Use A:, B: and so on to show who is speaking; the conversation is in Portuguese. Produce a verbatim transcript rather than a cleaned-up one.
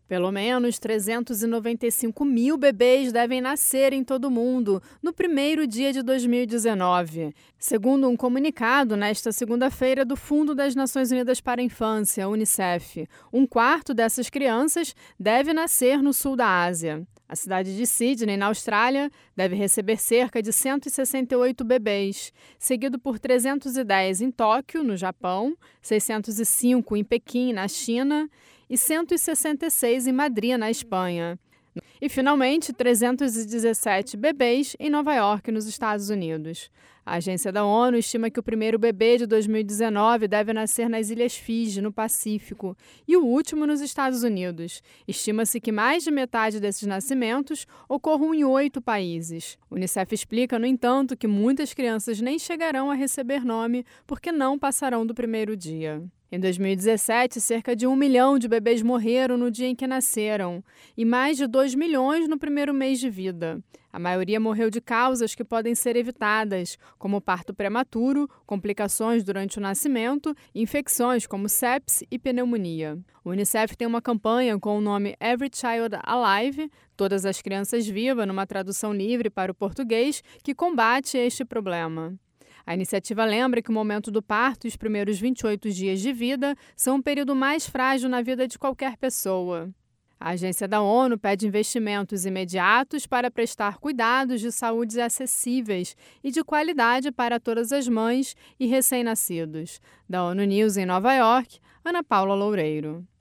A: Pelo menos trezentos e noventa e cinco mil bebês devem nascer em todo o mundo no primeiro dia de dois mil e dezenove, segundo um comunicado nesta segunda-feira do Fundo das Nações Unidas para a Infância, Unicef. Um quarto dessas crianças deve nascer no sul da Ásia. A cidade de Sydney, na Austrália, deve receber cerca de cento e sessenta e oito bebês, seguido por trezentos e dez em Tóquio, no Japão, seiscentos e cinco em Pequim, na China, e cento e sessenta e seis em Madrid, na Espanha. E, finalmente, trezentos e dezessete bebês em Nova York, nos Estados Unidos. A agência da ONU estima que o primeiro bebê de dois mil e dezenove deve nascer nas Ilhas Fiji, no Pacífico, e o último nos Estados Unidos. Estima-se que mais de metade desses nascimentos ocorram em oito países. O Unicef explica, no entanto, que muitas crianças nem chegarão a receber nome porque não passarão do primeiro dia. Em dois mil e dezessete, cerca de um milhão de bebês morreram no dia em que nasceram e mais de dois milhões no primeiro mês de vida. A maioria morreu de causas que podem ser evitadas, como parto prematuro, complicações durante o nascimento e infecções como sepse e pneumonia. O Unicef tem uma campanha com o nome Every Child Alive, Todas as Crianças Vivas, numa tradução livre para o português, que combate este problema. A iniciativa lembra que o momento do parto e os primeiros vinte e oito dias de vida são um período mais frágil na vida de qualquer pessoa. A agência da ONU pede investimentos imediatos para prestar cuidados de saúde acessíveis e de qualidade para todas as mães e recém-nascidos. Da ONU News em Nova York, Ana Paula Loureiro.